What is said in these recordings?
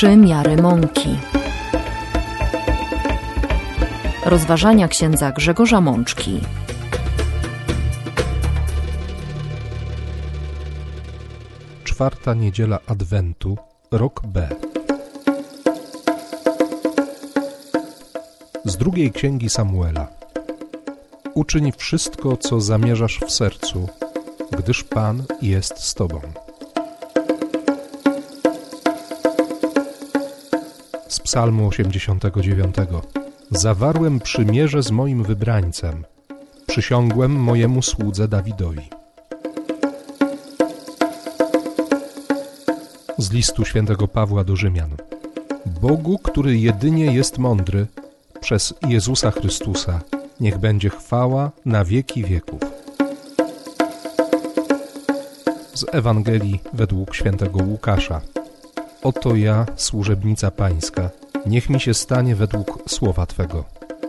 3 miary mąki. Rozważania księdza Grzegorza Mączki. Czwarta niedziela Adwentu, rok B. Z drugiej księgi Samuela. Uczyń wszystko, co zamierzasz w sercu, gdyż Pan jest z tobą. Z Psalmu 89. Zawarłem przymierze z moim wybrańcem, przysiągłem mojemu słudze Dawidowi. Z listu świętego Pawła do Rzymian. Bogu, który jedynie jest mądry, przez Jezusa Chrystusa, niech będzie chwała na wieki wieków. Z Ewangelii według świętego Łukasza. Oto ja, służebnica Pańska, niech mi się stanie według słowa Twego.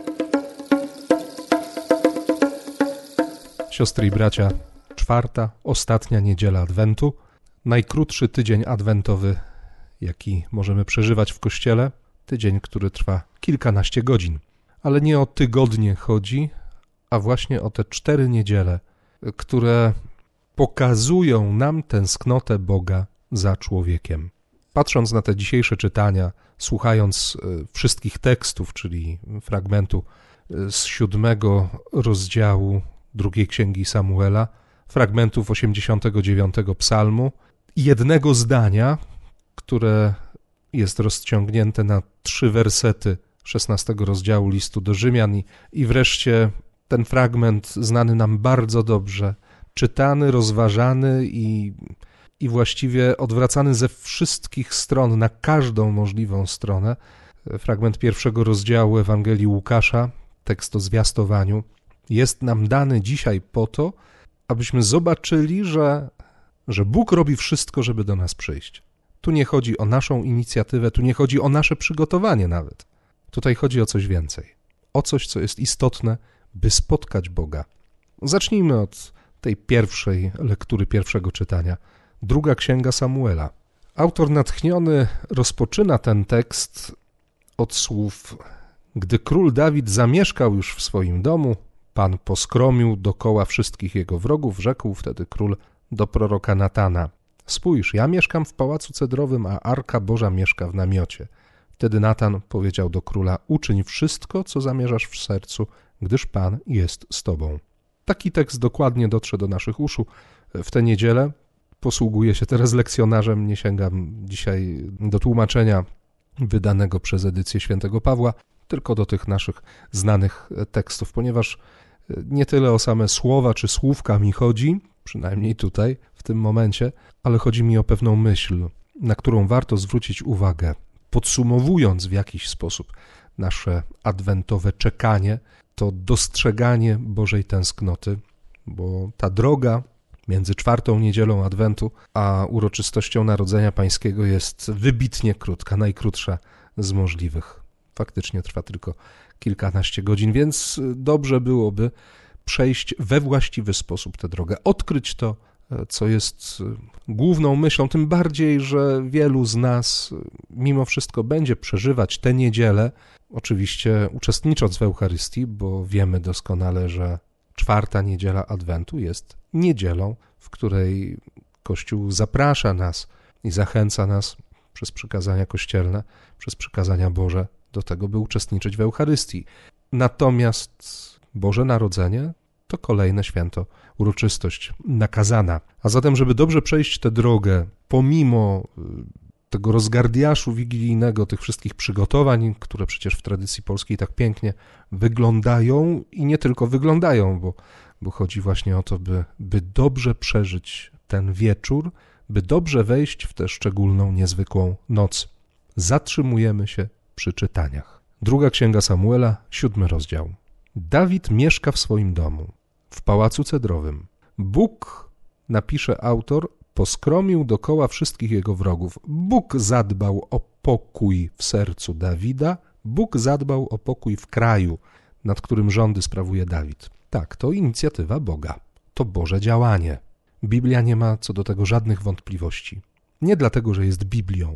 Siostry i bracia, czwarta, ostatnia niedziela Adwentu, najkrótszy tydzień adwentowy, jaki możemy przeżywać w Kościele, tydzień, który trwa kilkanaście godzin. Ale nie o tygodnie chodzi, a właśnie o te 4 niedziele, które pokazują nam tęsknotę Boga za człowiekiem. Patrząc na te dzisiejsze czytania, słuchając wszystkich tekstów, czyli fragmentu z 7 rozdziału drugiej księgi Samuela, fragmentów 89 psalmu, jednego zdania, które jest rozciągnięte na 3 wersety 16 rozdziału listu do Rzymian i wreszcie ten fragment znany nam bardzo dobrze, czytany, rozważany i właściwie odwracany ze wszystkich stron, na każdą możliwą stronę. Fragment 1 rozdziału Ewangelii Łukasza, tekst o zwiastowaniu, jest nam dany dzisiaj po to, abyśmy zobaczyli, że Bóg robi wszystko, żeby do nas przyjść. Tu nie chodzi o naszą inicjatywę, tu nie chodzi o nasze przygotowanie nawet. Tutaj chodzi o coś więcej. O coś, co jest istotne, by spotkać Boga. Zacznijmy od tej pierwszej lektury, pierwszego czytania. Druga księga Samuela. Autor natchniony rozpoczyna ten tekst od słów: Gdy król Dawid zamieszkał już w swoim domu, Pan poskromił dokoła wszystkich jego wrogów, rzekł wtedy król do proroka Natana: Spójrz, ja mieszkam w pałacu cedrowym, a Arka Boża mieszka w namiocie. Wtedy Natan powiedział do króla: Uczyń wszystko, co zamierzasz w sercu, gdyż Pan jest z tobą. Taki tekst dokładnie dotrze do naszych uszu w tę niedzielę. Posługuję się teraz lekcjonarzem, nie sięgam dzisiaj do tłumaczenia wydanego przez edycję świętego Pawła, tylko do tych naszych znanych tekstów, ponieważ nie tyle o same słowa czy słówka mi chodzi, przynajmniej tutaj, w tym momencie, ale chodzi mi o pewną myśl, na którą warto zwrócić uwagę. Podsumowując w jakiś sposób nasze adwentowe czekanie, to dostrzeganie Bożej tęsknoty, bo ta droga między 4. niedzielą Adwentu a uroczystością Narodzenia Pańskiego jest wybitnie krótka, najkrótsza z możliwych. Faktycznie trwa tylko kilkanaście godzin, więc dobrze byłoby przejść we właściwy sposób tę drogę, odkryć to, co jest główną myślą, tym bardziej, że wielu z nas mimo wszystko będzie przeżywać tę niedzielę, oczywiście uczestnicząc w Eucharystii, bo wiemy doskonale, że 4. niedziela Adwentu jest niedzielą, w której Kościół zaprasza nas i zachęca nas przez przykazania kościelne, przez przykazania Boże do tego, by uczestniczyć w Eucharystii. Natomiast Boże Narodzenie to kolejne święto, uroczystość nakazana. A zatem, żeby dobrze przejść tę drogę, pomimo tego rozgardiaszu wigilijnego, tych wszystkich przygotowań, które przecież w tradycji polskiej tak pięknie wyglądają i nie tylko wyglądają, bo chodzi właśnie o to, by dobrze przeżyć ten wieczór, by dobrze wejść w tę szczególną, niezwykłą noc. Zatrzymujemy się przy czytaniach. Druga księga Samuela, 7 rozdział. Dawid mieszka w swoim domu, w pałacu cedrowym. Bóg, napisze autor, poskromił dokoła wszystkich jego wrogów. Bóg zadbał o pokój w sercu Dawida, Bóg zadbał o pokój w kraju, nad którym rządy sprawuje Dawid. Tak, to inicjatywa Boga, to Boże działanie. Biblia nie ma co do tego żadnych wątpliwości. Nie dlatego, że jest Biblią,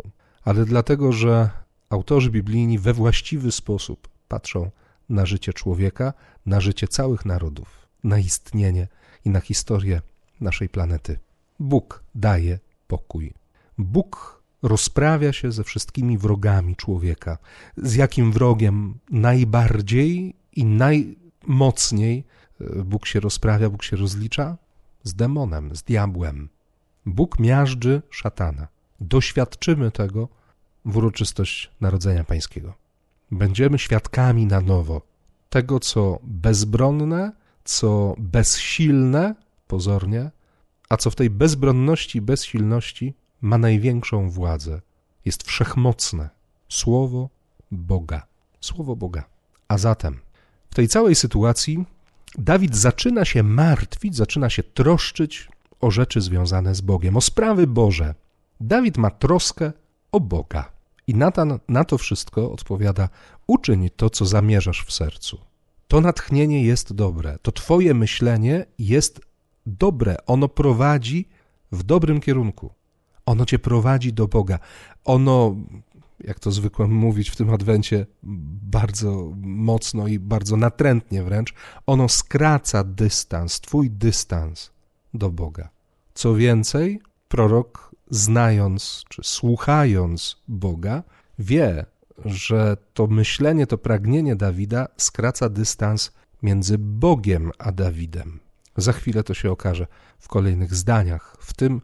ale dlatego, że autorzy biblijni we właściwy sposób patrzą na życie człowieka, na życie całych narodów, na istnienie i na historię naszej planety. Bóg daje pokój. Bóg rozprawia się ze wszystkimi wrogami człowieka. Z jakim wrogiem najbardziej i najmocniej Bóg się rozprawia, Bóg się rozlicza? Z demonem, z diabłem. Bóg miażdży szatana. Doświadczymy tego w uroczystość Narodzenia Pańskiego. Będziemy świadkami na nowo tego, co bezbronne, co bezsilne, pozornie, a co w tej bezbronności i bezsilności ma największą władzę. Jest wszechmocne. Słowo Boga. Słowo Boga. A zatem w tej całej sytuacji Dawid zaczyna się martwić, zaczyna się troszczyć o rzeczy związane z Bogiem, o sprawy Boże. Dawid ma troskę o Boga. I Natan na to wszystko odpowiada: uczyń to, co zamierzasz w sercu. To natchnienie jest dobre, to twoje myślenie jest dobre, ono prowadzi w dobrym kierunku. Ono cię prowadzi do Boga. Ono, jak to zwykłem mówić w tym adwencie, bardzo mocno i bardzo natrętnie wręcz, ono skraca dystans, twój dystans do Boga. Co więcej, prorok, znając czy słuchając Boga, wie, że to myślenie, to pragnienie Dawida skraca dystans między Bogiem a Dawidem. Za chwilę to się okaże w kolejnych zdaniach, w tym,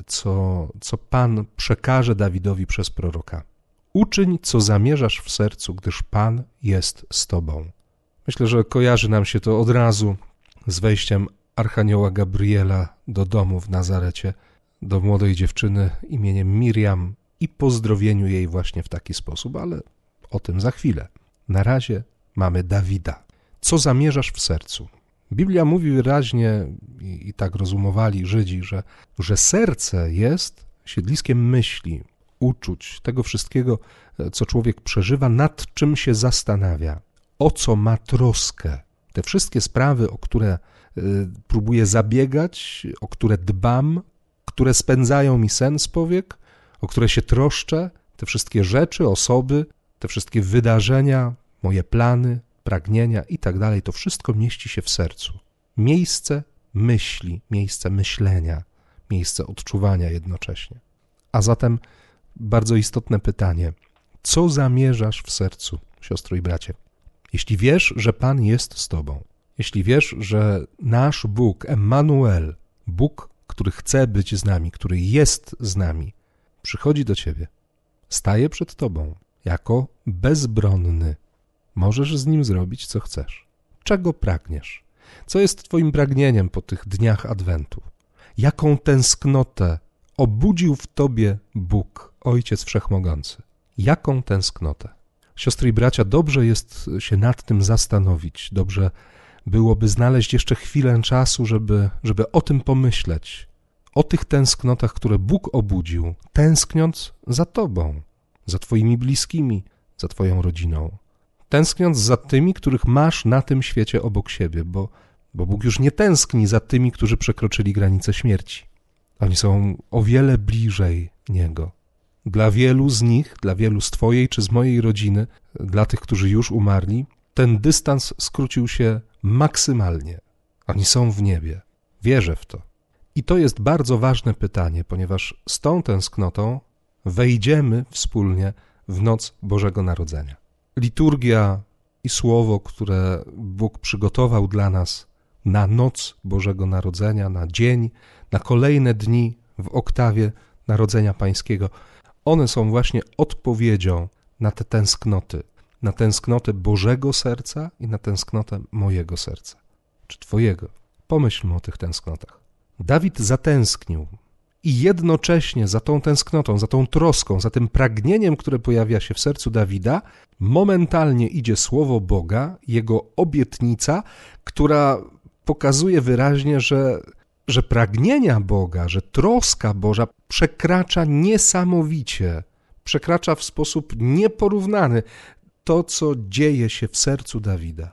co Pan przekaże Dawidowi przez proroka. Uczyń, co zamierzasz w sercu, gdyż Pan jest z tobą. Myślę, że kojarzy nam się to od razu z wejściem Archanioła Gabriela do domu w Nazarecie, do młodej dziewczyny imieniem Miriam i pozdrowieniu jej właśnie w taki sposób, ale o tym za chwilę. Na razie mamy Dawida. Co zamierzasz w sercu? Biblia mówi wyraźnie, i tak rozumowali Żydzi, że serce jest siedliskiem myśli, uczuć, tego wszystkiego, co człowiek przeżywa, nad czym się zastanawia, o co ma troskę. Te wszystkie sprawy, o które próbuję zabiegać, o które dbam, które spędzają mi sen z powiek, o które się troszczę, te wszystkie rzeczy, osoby, te wszystkie wydarzenia, moje plany, pragnienia i tak dalej, to wszystko mieści się w sercu. Miejsce myśli, miejsce myślenia, miejsce odczuwania jednocześnie. A zatem bardzo istotne pytanie: co zamierzasz w sercu, siostro i bracie? Jeśli wiesz, że Pan jest z tobą, jeśli wiesz, że nasz Bóg, Emmanuel, Bóg, który chce być z nami, który jest z nami, przychodzi do ciebie, staje przed tobą jako bezbronny, możesz z nim zrobić, co chcesz. Czego pragniesz? Co jest twoim pragnieniem po tych dniach Adwentu? Jaką tęsknotę obudził w tobie Bóg, Ojciec Wszechmogący? Jaką tęsknotę? Siostry i bracia, dobrze jest się nad tym zastanowić, dobrze byłoby znaleźć jeszcze chwilę czasu, żeby o tym pomyśleć, o tych tęsknotach, które Bóg obudził, tęskniąc za tobą, za twoimi bliskimi, za twoją rodziną, tęskniąc za tymi, których masz na tym świecie obok siebie, bo Bóg już nie tęskni za tymi, którzy przekroczyli granicę śmierci. Oni są o wiele bliżej Niego. Dla wielu z nich, dla wielu z twojej czy z mojej rodziny, dla tych, którzy już umarli, ten dystans skrócił się maksymalnie. Oni są w niebie. Wierzę w to. I to jest bardzo ważne pytanie, ponieważ z tą tęsknotą wejdziemy wspólnie w noc Bożego Narodzenia. Liturgia i słowo, które Bóg przygotował dla nas na noc Bożego Narodzenia, na dzień, na kolejne dni w oktawie Narodzenia Pańskiego, one są właśnie odpowiedzią na te tęsknoty, na tęsknotę Bożego serca i na tęsknotę mojego serca, czy twojego. Pomyślmy o tych tęsknotach. Dawid zatęsknił i jednocześnie za tą tęsknotą, za tą troską, za tym pragnieniem, które pojawia się w sercu Dawida, momentalnie idzie słowo Boga, jego obietnica, która pokazuje wyraźnie, że pragnienia Boga, że troska Boża przekracza niesamowicie, przekracza w sposób nieporównany to, co dzieje się w sercu Dawida.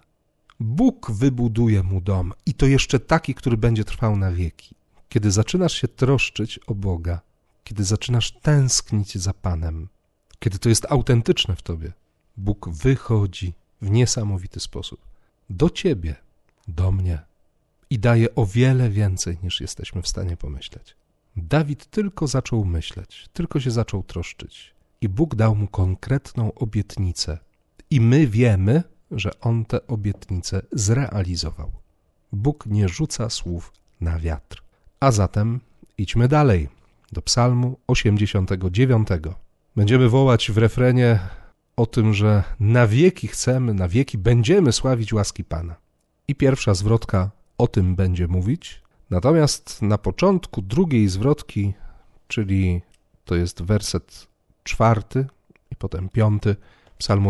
Bóg wybuduje mu dom i to jeszcze taki, który będzie trwał na wieki. Kiedy zaczynasz się troszczyć o Boga, kiedy zaczynasz tęsknić za Panem, kiedy to jest autentyczne w tobie, Bóg wychodzi w niesamowity sposób do ciebie, do mnie i daje o wiele więcej, niż jesteśmy w stanie pomyśleć. Dawid tylko zaczął myśleć, tylko się zaczął troszczyć i Bóg dał mu konkretną obietnicę i my wiemy, że on tę obietnicę zrealizował. Bóg nie rzuca słów na wiatr. A zatem idźmy dalej, do Psalmu 89. Będziemy wołać w refrenie o tym, że na wieki chcemy, na wieki będziemy sławić łaski Pana. I pierwsza zwrotka o tym będzie mówić, natomiast na początku drugiej zwrotki, czyli to jest werset 4 i potem 5 Psalmu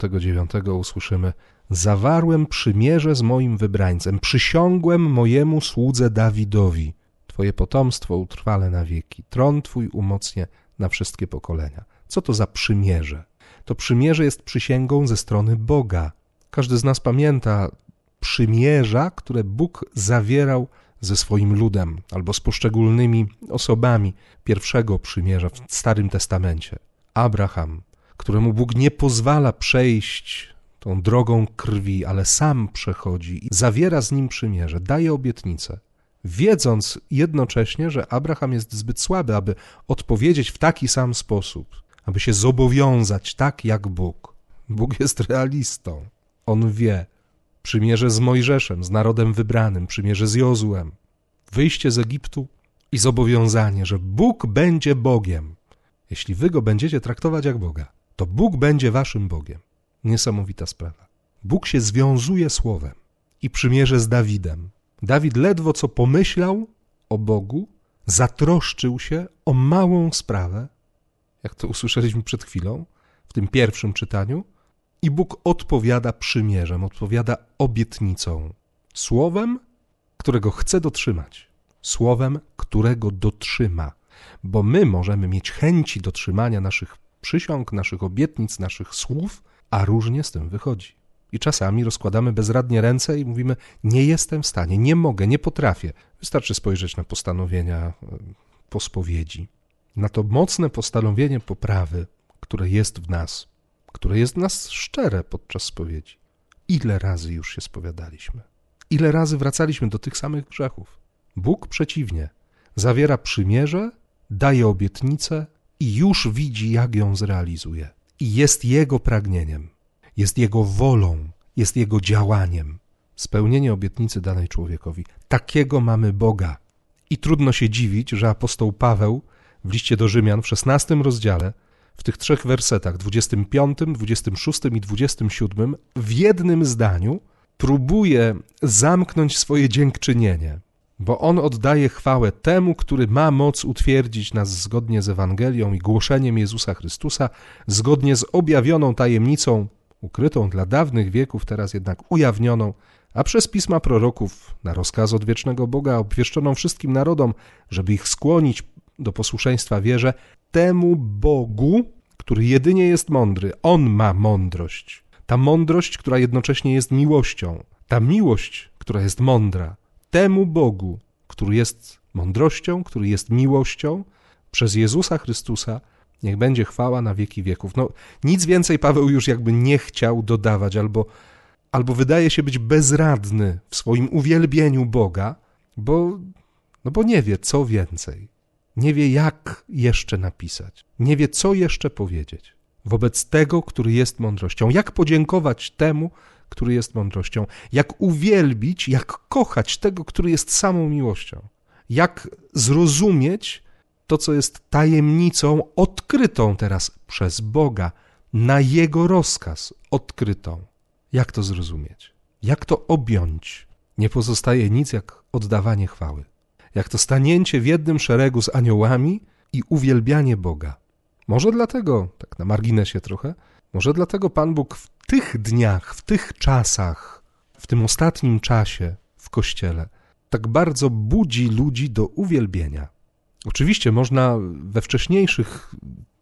89 usłyszymy: Zawarłem przymierze z moim wybrańcem, przysiągłem mojemu słudze Dawidowi. Twoje potomstwo utrwale na wieki, tron Twój umocnię na wszystkie pokolenia. Co to za przymierze? To przymierze jest przysięgą ze strony Boga. Każdy z nas pamięta przymierza, które Bóg zawierał ze swoim ludem albo z poszczególnymi osobami pierwszego przymierza w Starym Testamencie. Abraham, któremu Bóg nie pozwala przejść tą drogą krwi, ale sam przechodzi i zawiera z nim przymierze, daje obietnicę, wiedząc jednocześnie, że Abraham jest zbyt słaby, aby odpowiedzieć w taki sam sposób, aby się zobowiązać tak jak Bóg. Bóg jest realistą. On wie. Przymierze z Mojżeszem, z narodem wybranym, przymierze z Jozułem, wyjście z Egiptu i zobowiązanie, że Bóg będzie Bogiem. Jeśli wy go będziecie traktować jak Boga, to Bóg będzie waszym Bogiem. Niesamowita sprawa. Bóg się związuje słowem i przymierze z Dawidem. Dawid ledwo co pomyślał o Bogu, zatroszczył się o małą sprawę, jak to usłyszeliśmy przed chwilą w tym pierwszym czytaniu, i Bóg odpowiada przymierzem, odpowiada obietnicą, słowem, którego chce dotrzymać, słowem, którego dotrzyma, bo my możemy mieć chęci dotrzymania naszych przysiąg, naszych obietnic, naszych słów, a różnie z tym wychodzi. I czasami rozkładamy bezradnie ręce i mówimy: nie jestem w stanie, nie mogę, nie potrafię. Wystarczy spojrzeć na postanowienia po spowiedzi, na to mocne postanowienie poprawy, które jest w nas szczere podczas spowiedzi. Ile razy już się spowiadaliśmy? Ile razy wracaliśmy do tych samych grzechów? Bóg przeciwnie, zawiera przymierze, daje obietnicę i już widzi, jak ją zrealizuje. I jest Jego pragnieniem, jest Jego wolą, jest Jego działaniem. Spełnienie obietnicy danej człowiekowi. Takiego mamy Boga. I trudno się dziwić, że apostoł Paweł w liście do Rzymian w 16 rozdziale, w tych 3 wersetach, 25, 26 i 27, w jednym zdaniu próbuje zamknąć swoje dziękczynienie, bo on oddaje chwałę temu, który ma moc utwierdzić nas zgodnie z Ewangelią i głoszeniem Jezusa Chrystusa, zgodnie z objawioną tajemnicą, ukrytą dla dawnych wieków, teraz jednak ujawnioną, a przez pisma proroków na rozkaz odwiecznego Boga obwieszczoną wszystkim narodom, żeby ich skłonić do posłuszeństwa wierze, temu Bogu, który jedynie jest mądry. On ma mądrość. Ta mądrość, która jednocześnie jest miłością. Ta miłość, która jest mądra. Temu Bogu, który jest mądrością, który jest miłością, przez Jezusa Chrystusa, niech będzie chwała na wieki wieków. Nic więcej Paweł już jakby nie chciał dodawać, albo wydaje się być bezradny w swoim uwielbieniu Boga, bo nie wie, co więcej. Nie wie, jak jeszcze napisać. Nie wie, co jeszcze powiedzieć wobec tego, który jest mądrością. Jak podziękować temu, który jest mądrością. Jak uwielbić, jak kochać tego, który jest samą miłością. Jak zrozumieć to, co jest tajemnicą odkrytą teraz przez Boga, na Jego rozkaz odkrytą. Jak to zrozumieć? Jak to objąć? Nie pozostaje nic jak oddawanie chwały. Jak to stanięcie w jednym szeregu z aniołami i uwielbianie Boga. Może dlatego, tak na marginesie trochę, może dlatego Pan Bóg w tych dniach, w tych czasach, w tym ostatnim czasie w Kościele tak bardzo budzi ludzi do uwielbienia. Oczywiście można we wcześniejszych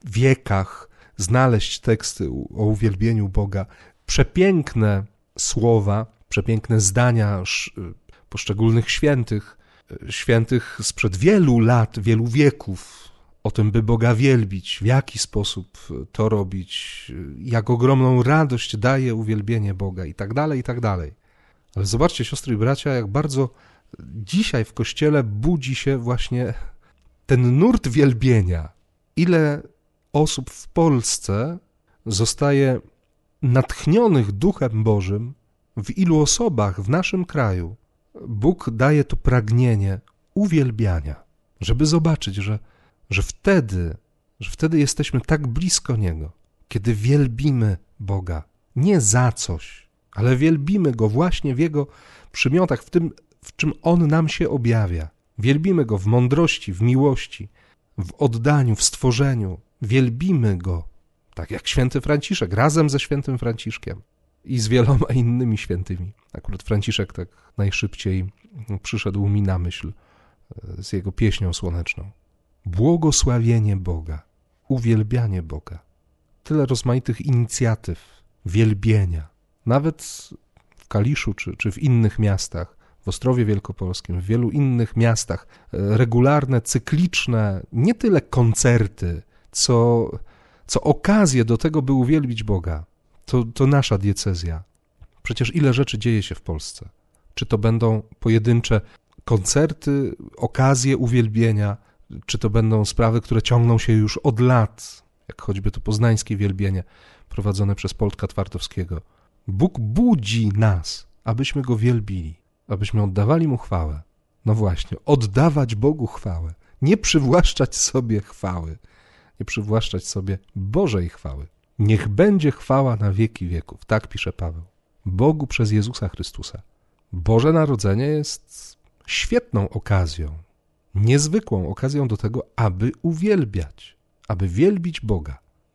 wiekach znaleźć teksty o uwielbieniu Boga, przepiękne słowa, przepiękne zdania poszczególnych świętych sprzed wielu lat, wielu wieków o tym, by Boga wielbić, w jaki sposób to robić, jak ogromną radość daje uwielbienie Boga i tak dalej, i tak dalej. Ale zobaczcie, siostry i bracia, jak bardzo dzisiaj w Kościele budzi się właśnie ten nurt wielbienia. Ile osób w Polsce zostaje natchnionych Duchem Bożym, w ilu osobach w naszym kraju Bóg daje to pragnienie uwielbiania, żeby zobaczyć, że wtedy jesteśmy tak blisko Niego, kiedy wielbimy Boga, nie za coś, ale wielbimy Go właśnie w Jego przymiotach, w tym, w czym On nam się objawia. Wielbimy Go w mądrości, w miłości, w oddaniu, w stworzeniu. Wielbimy Go, tak jak święty Franciszek, razem ze świętym Franciszkiem i z wieloma innymi świętymi. Akurat Franciszek tak najszybciej przyszedł mi na myśl z jego pieśnią słoneczną. Błogosławienie Boga, uwielbianie Boga. Tyle rozmaitych inicjatyw, wielbienia. Nawet w Kaliszu czy w innych miastach, w Ostrowie Wielkopolskim, w wielu innych miastach, regularne, cykliczne, nie tyle koncerty, co okazje do tego, by uwielbić Boga. To nasza diecezja. Przecież ile rzeczy dzieje się w Polsce. Czy to będą pojedyncze koncerty, okazje uwielbienia, czy to będą sprawy, które ciągną się już od lat, jak choćby to poznańskie wielbienie prowadzone przez Polka Twartowskiego. Bóg budzi nas, abyśmy Go wielbili, abyśmy oddawali Mu chwałę. No właśnie, oddawać Bogu chwałę, nie przywłaszczać sobie chwały, nie przywłaszczać sobie Bożej chwały. Niech będzie chwała na wieki wieków, tak pisze Paweł. Bogu przez Jezusa Chrystusa. Boże Narodzenie jest świetną okazją, niezwykłą okazją do tego, aby uwielbiać, aby wielbić Boga.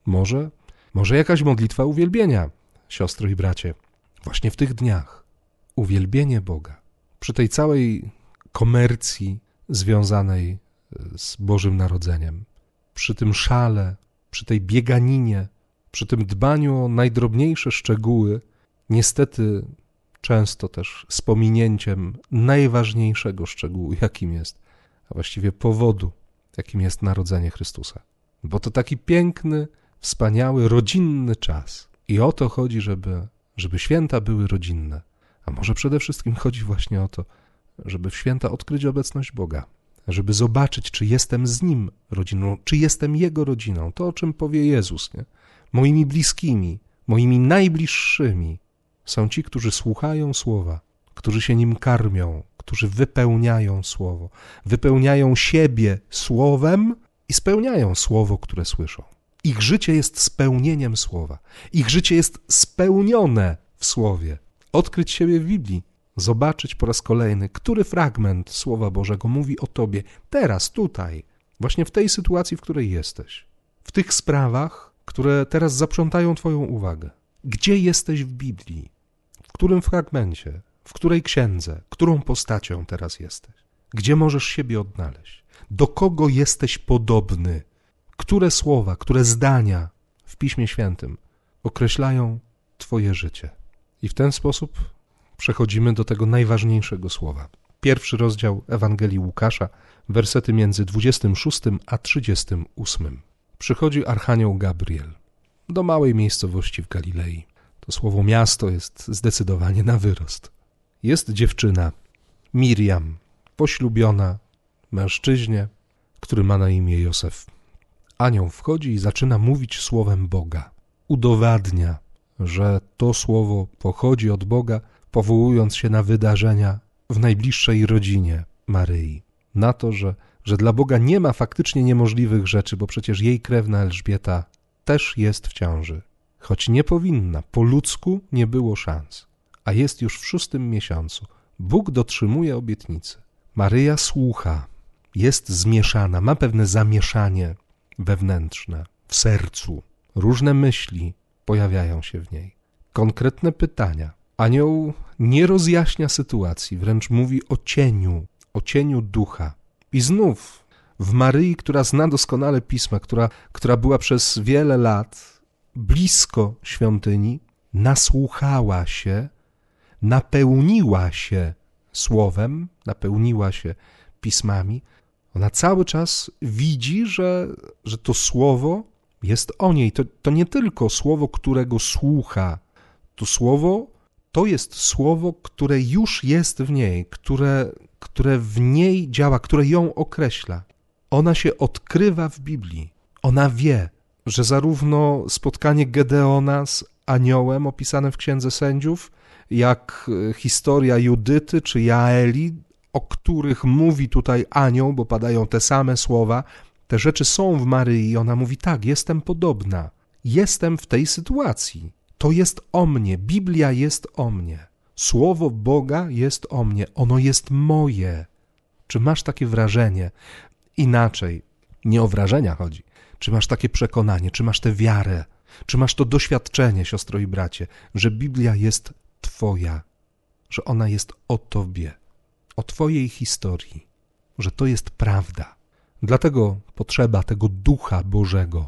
Może jakaś modlitwa uwielbienia, siostry i bracie, właśnie w tych dniach. Uwielbienie Boga. Przy tej całej komercji związanej z Bożym Narodzeniem, przy tym szale, przy tej bieganinie, przy tym dbaniu o najdrobniejsze szczegóły, niestety często też z pominięciem najważniejszego szczegółu, jakim jest, a właściwie powodu, jakim jest narodzenie Chrystusa. Bo to taki piękny, wspaniały, rodzinny czas. I o to chodzi, żeby święta były rodzinne. A może przede wszystkim chodzi właśnie o to, żeby w święta odkryć obecność Boga, żeby zobaczyć, czy jestem z Nim rodziną, czy jestem Jego rodziną. To, o czym powie Jezus, nie? Moimi bliskimi, moimi najbliższymi są ci, którzy słuchają Słowa, którzy się nim karmią, którzy wypełniają Słowo, wypełniają siebie Słowem i spełniają Słowo, które słyszą. Ich życie jest spełnieniem Słowa. Ich życie jest spełnione w Słowie. Odkryć siebie w Biblii, zobaczyć po raz kolejny, który fragment Słowa Bożego mówi o tobie teraz, tutaj, właśnie w tej sytuacji, w której jesteś. W tych sprawach, które teraz zaprzątają twoją uwagę. Gdzie jesteś w Biblii? W którym fragmencie? W której księdze? Którą postacią teraz jesteś? Gdzie możesz siebie odnaleźć? Do kogo jesteś podobny? Które słowa, które zdania w Piśmie Świętym określają twoje życie? I w ten sposób przechodzimy do tego najważniejszego słowa. 1 rozdział Ewangelii Łukasza, wersety między 26 a 38. Przychodzi archanioł Gabriel do małej miejscowości w Galilei. To słowo miasto jest zdecydowanie na wyrost. Jest dziewczyna, Miriam, poślubiona mężczyźnie, który ma na imię Józef. Anioł wchodzi i zaczyna mówić słowem Boga. Udowadnia, że to słowo pochodzi od Boga, powołując się na wydarzenia w najbliższej rodzinie Maryi. Na to, że dla Boga nie ma faktycznie niemożliwych rzeczy, bo przecież jej krewna Elżbieta też jest w ciąży. Choć nie powinna, po ludzku nie było szans. A jest już w 6. miesiącu. Bóg dotrzymuje obietnicy. Maryja słucha, jest zmieszana, ma pewne zamieszanie wewnętrzne, w sercu. Różne myśli pojawiają się w niej. Konkretne pytania. Anioł nie rozjaśnia sytuacji, wręcz mówi o cieniu ducha. I znów w Maryi, która zna doskonale Pisma, która była przez wiele lat blisko świątyni, nasłuchała się, napełniła się słowem, napełniła się pismami, Ona cały czas widzi, że to słowo jest o niej. To nie tylko słowo, którego słucha. To słowo to jest słowo, które już jest w niej, które w niej działa, które ją określa. Ona się odkrywa w Biblii. Ona wie, że zarówno spotkanie Gedeona z aniołem opisane w Księdze Sędziów, jak historia Judyty czy Jaeli, o których mówi tutaj anioł, bo padają te same słowa, te rzeczy są w Maryi i ona mówi tak, jestem podobna, jestem w tej sytuacji, to jest o mnie, Biblia jest o mnie, Słowo Boga jest o mnie, ono jest moje. Czy masz takie wrażenie? Inaczej, nie o wrażenia chodzi. Czy masz takie przekonanie, czy masz tę wiarę, czy masz to doświadczenie, siostro i bracie, że Biblia jest twoja, że ona jest o tobie, o twojej historii, że to jest prawda. Dlatego potrzeba tego Ducha Bożego,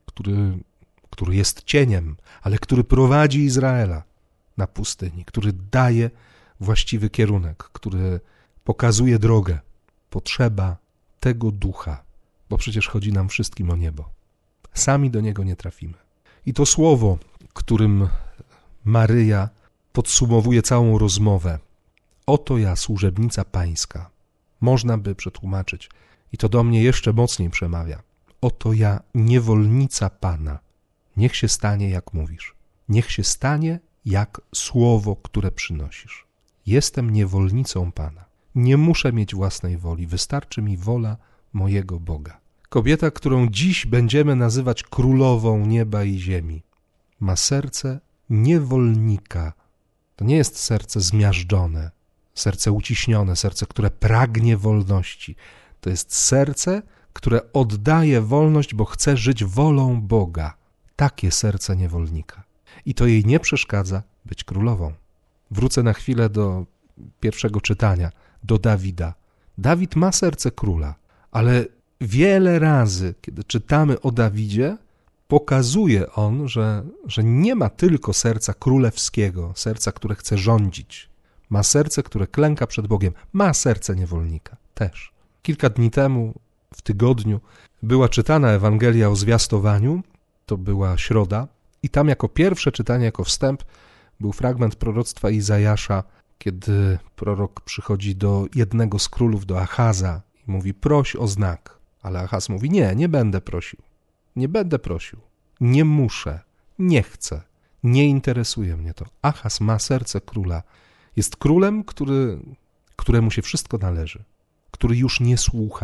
który jest cieniem, ale który prowadzi Izraela na pustyni, który daje właściwy kierunek, który pokazuje drogę. Potrzeba tego Ducha, bo przecież chodzi nam wszystkim o niebo. Sami do niego nie trafimy. I to słowo, którym Maryja podsumowuje całą rozmowę, oto ja, służebnica pańska, można by przetłumaczyć, i to do mnie jeszcze mocniej przemawia, oto ja, niewolnica Pana, niech się stanie, jak mówisz, niech się stanie, jak słowo, które przynosisz. Jestem niewolnicą Pana, nie muszę mieć własnej woli, wystarczy mi wola mojego Boga. Kobieta, którą dziś będziemy nazywać królową nieba i ziemi, ma serce niewolnika. To nie jest serce zmiażdżone, serce uciśnione, serce, które pragnie wolności. To jest serce, które oddaje wolność, bo chce żyć wolą Boga. Takie serce niewolnika. I to jej nie przeszkadza być królową. Wrócę na chwilę do pierwszego czytania, do Dawida. Dawid ma serce króla, ale wiele razy, kiedy czytamy o Dawidzie, pokazuje on, że nie ma tylko serca królewskiego, serca, które chce rządzić. Ma serce, które klęka przed Bogiem. Ma serce niewolnika też. Kilka dni temu, w tygodniu, była czytana Ewangelia o zwiastowaniu. To była środa. I tam jako pierwsze czytanie, jako wstęp, był fragment proroctwa Izajasza, kiedy prorok przychodzi do jednego z królów, do Achaza i mówi, proś o znak. Ale Achaz mówi, nie będę prosił. Nie będę prosił. Nie muszę. Nie chcę. Nie interesuje mnie to. Achaz ma serce króla. Jest królem, któremu się wszystko należy. Który już nie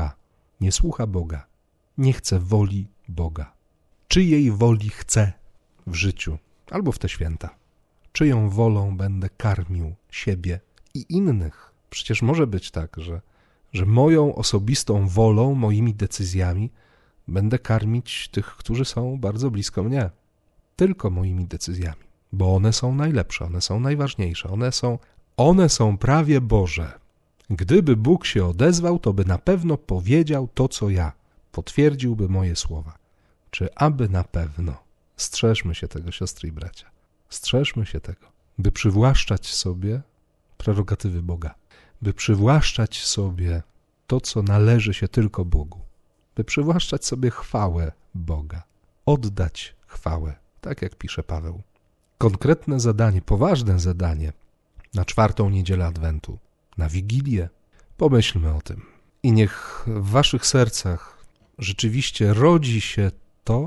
słucha Boga. Nie chce woli Boga. Czyjej woli chcę w życiu albo w te święta? Czyją wolą będę karmił siebie i innych? Przecież może być tak, że moją osobistą wolą, moimi decyzjami będę karmić tych, którzy są bardzo blisko mnie. Tylko moimi decyzjami, bo one są najlepsze, one są najważniejsze, one są prawie Boże. Gdyby Bóg się odezwał, to by na pewno powiedział to, co ja, potwierdziłby moje słowa. Czy aby na pewno? Strzeżmy się tego, siostry i bracia. Strzeżmy się tego, by przywłaszczać sobie prerogatywy Boga, by przywłaszczać sobie to, co należy się tylko Bogu, by przywłaszczać sobie chwałę Boga, oddać chwałę, tak jak pisze Paweł. Konkretne zadanie, poważne zadanie na 4. niedzielę Adwentu, na Wigilię. Pomyślmy o tym i niech w waszych sercach rzeczywiście rodzi się to,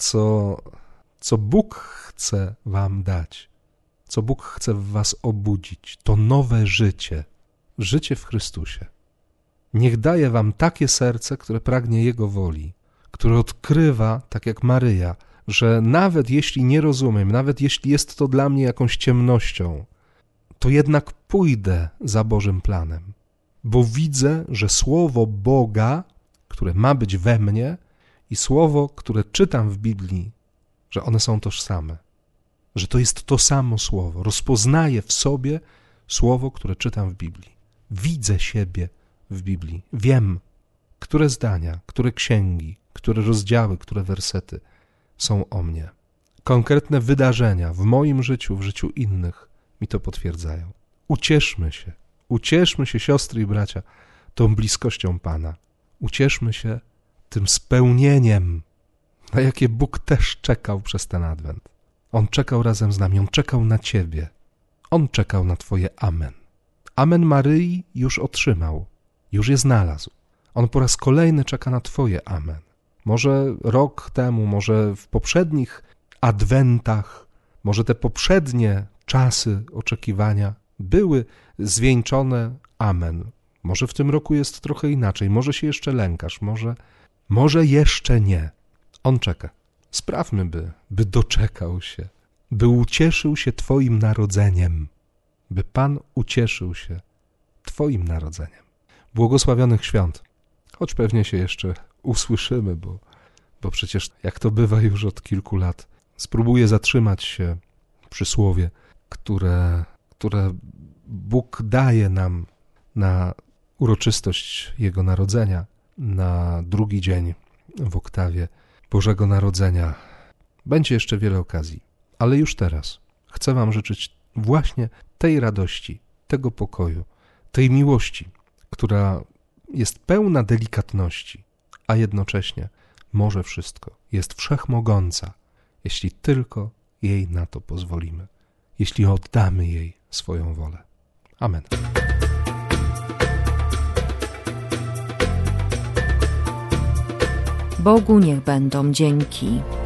co Bóg chce wam dać, co Bóg chce w was obudzić, to nowe życie, życie w Chrystusie. Niech daje wam takie serce, które pragnie Jego woli, które odkrywa, tak jak Maryja, że nawet jeśli nie rozumiem, nawet jeśli jest to dla mnie jakąś ciemnością, to jednak pójdę za Bożym planem, bo widzę, że Słowo Boga, które ma być we mnie i Słowo, które czytam w Biblii, że one są tożsame, że to jest to samo Słowo. Rozpoznaję w sobie Słowo, które czytam w Biblii. Widzę siebie w Biblii. Wiem, które zdania, które księgi, które rozdziały, które wersety są o mnie. Konkretne wydarzenia w moim życiu, w życiu innych mi to potwierdzają. Ucieszmy się, siostry i bracia, tą bliskością Pana, Ucieszmy się tym spełnieniem, na jakie Bóg też czekał przez ten Adwent. On czekał razem z nami, On czekał na Ciebie. On czekał na Twoje amen. Amen Maryi już otrzymał, już je znalazł. On po raz kolejny czeka na Twoje amen. Może rok temu, może w poprzednich adwentach, może te poprzednie czasy oczekiwania były zwieńczone amen. Może w tym roku jest trochę inaczej, może się jeszcze lękasz, może jeszcze nie. On czeka. Sprawmy, by doczekał się, by ucieszył się Twoim narodzeniem, by Pan ucieszył się Twoim narodzeniem. Błogosławionych świąt, choć pewnie się jeszcze usłyszymy, bo przecież jak to bywa już od kilku lat, spróbuję zatrzymać się przy słowie, które Bóg daje nam na uroczystość Jego Narodzenia, na drugi dzień w oktawie Bożego Narodzenia. Będzie jeszcze wiele okazji, ale już teraz chcę Wam życzyć właśnie tej radości, tego pokoju, tej miłości, która jest pełna delikatności, a jednocześnie może wszystko, jest wszechmogąca, jeśli tylko jej na to pozwolimy, jeśli oddamy jej swoją wolę. Amen. Bogu niech będą dzięki.